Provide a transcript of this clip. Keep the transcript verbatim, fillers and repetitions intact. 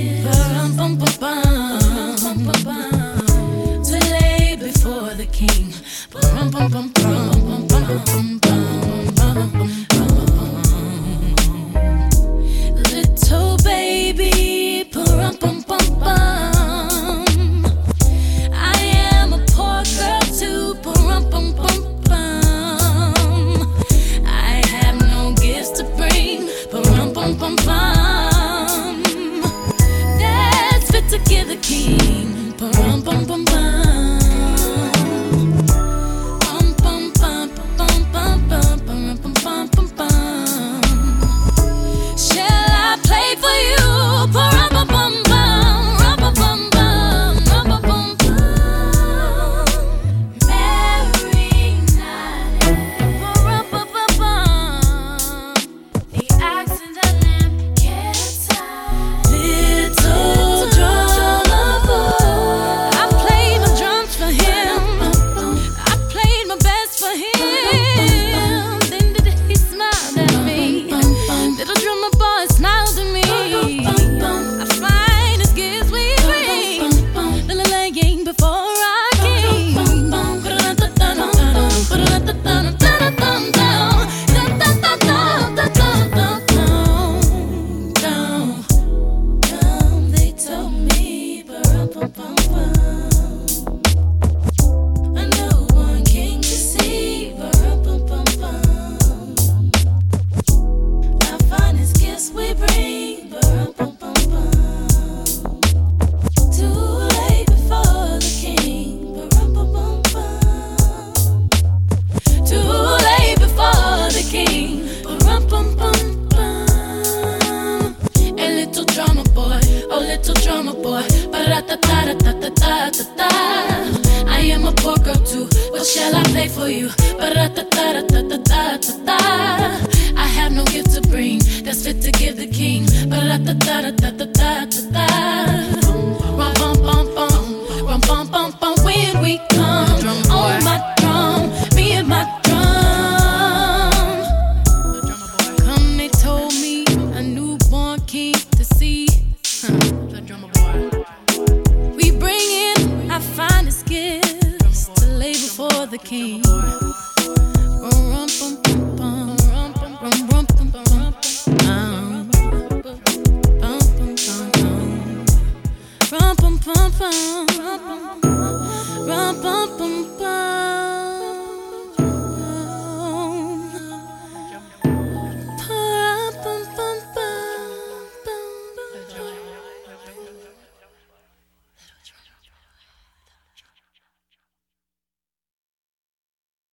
Bum, bum, bum, bum, bum, bum, to lay before the king. Bum, bum, bum, bum, bum, bum, bum, bum, bum, bum. Little baby, bum, bum, bum, bum. I am a poor girl too, bum, bum, bum, bum. I have no gifts to bring, bum, bum, bum, bum. That's fit to give the king, bum, bum, bum, bum. I am a poor girl too. What shall I play for you? I have no gift to bring that's fit to give the king. Rum bum bum bum, rum bum bum bum. When we come on my drum, me and my drum. Come, they told me a newborn king to see. The drummer boy. We bring in our finest gifts to lay before the king.